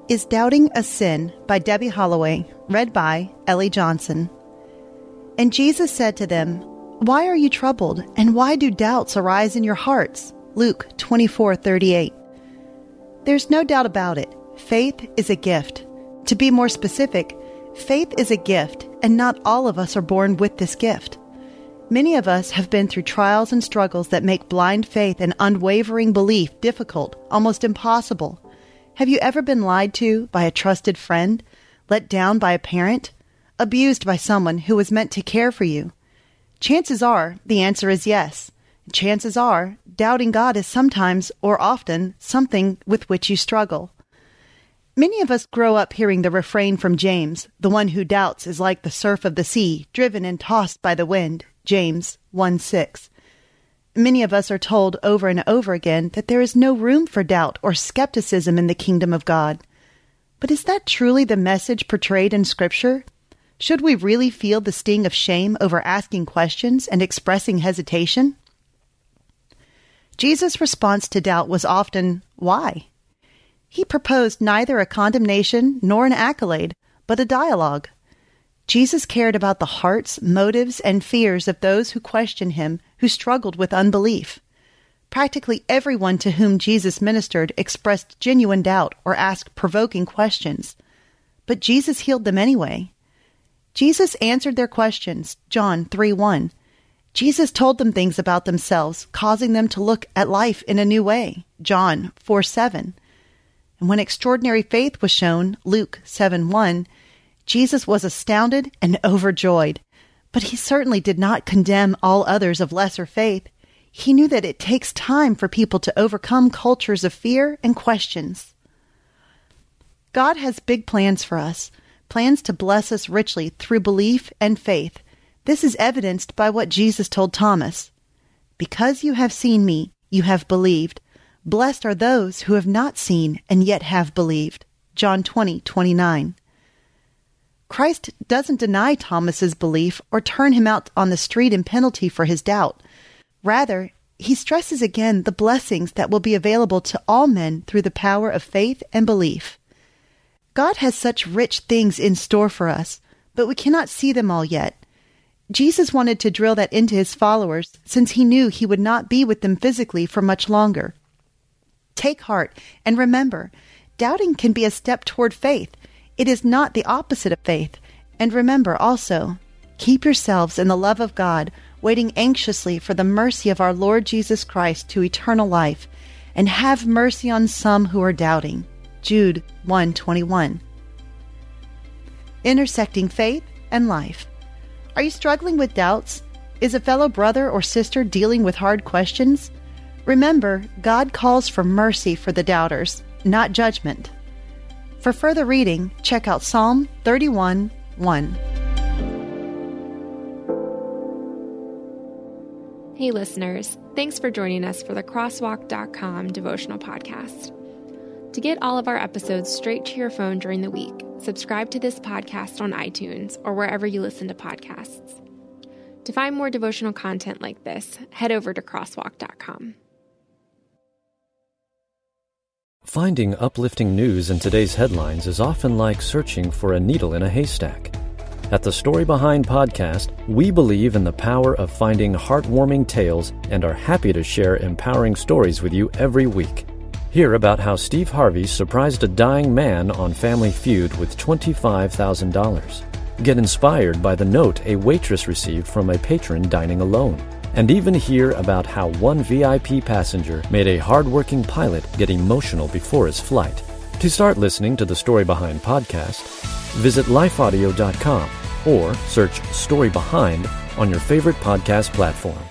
Is Doubting a Sin by Debbie Holloway, read by Ellie Johnson. And Jesus said to them, Why are you troubled, and why do doubts arise in your hearts? Luke 24:38. There's no doubt about it. Faith is a gift. To be more specific, faith is a gift, and not all of us are born with this gift. Many of us have been through trials and struggles that make blind faith and unwavering belief difficult, almost impossible. Have you ever been lied to by a trusted friend, let down by a parent, abused by someone who was meant to care for you? Chances are the answer is yes. Chances are doubting God is sometimes or often something with which you struggle. Many of us grow up hearing the refrain from James, the one who doubts is like the surf of the sea, driven and tossed by the wind, James 1:6. Many of us are told over and over again that there is no room for doubt or skepticism in the kingdom of God. But is that truly the message portrayed in Scripture? Should we really feel the sting of shame over asking questions and expressing hesitation? Jesus' response to doubt was often, why? He proposed neither a condemnation nor an accolade, but a dialogue. Jesus cared about the hearts, motives, and fears of those who questioned him, who struggled with unbelief. Practically everyone to whom Jesus ministered expressed genuine doubt or asked provoking questions. But Jesus healed them anyway. Jesus answered their questions, John 3:1. Jesus told them things about themselves, causing them to look at life in a new way, John 4:7. And when extraordinary faith was shown, Luke 7:1, Jesus was astounded and overjoyed. But he certainly did not condemn all others of lesser faith. He knew that it takes time for people to overcome cultures of fear and questions. God has big plans for us, plans to bless us richly through belief and faith. This is evidenced by what Jesus told Thomas. Because you have seen me, you have believed. Blessed are those who have not seen and yet have believed. John 20:29. Christ doesn't deny Thomas's belief or turn him out on the street in penalty for his doubt. Rather, he stresses again the blessings that will be available to all men through the power of faith and belief. God has such rich things in store for us, but we cannot see them all yet. Jesus wanted to drill that into his followers since he knew he would not be with them physically for much longer. Take heart and remember, doubting can be a step toward faith. It is not the opposite of faith. And remember also, keep yourselves in the love of God, waiting anxiously for the mercy of our Lord Jesus Christ to eternal life, and have mercy on some who are doubting. Jude 1:21. Intersecting faith and life. Are you struggling with doubts? Is a fellow brother or sister dealing with hard questions? Remember, God calls for mercy for the doubters, not judgment. For further reading, check out Psalm 31:1. Hey listeners, thanks for joining us for the Crosswalk.com devotional podcast. To get all of our episodes straight to your phone during the week, subscribe to this podcast on iTunes or wherever you listen to podcasts. To find more devotional content like this, head over to Crosswalk.com. Finding uplifting news in today's headlines is often like searching for a needle in a haystack. At the Story Behind podcast, we believe in the power of finding heartwarming tales and are happy to share empowering stories with you every week. Hear about how Steve Harvey surprised a dying man on Family Feud with $25,000. Get inspired by the note a waitress received from a patron dining alone. And even hear about how one VIP passenger made a hard-working pilot get emotional before his flight. To start listening to the Story Behind podcast, visit lifeaudio.com or search Story Behind on your favorite podcast platform.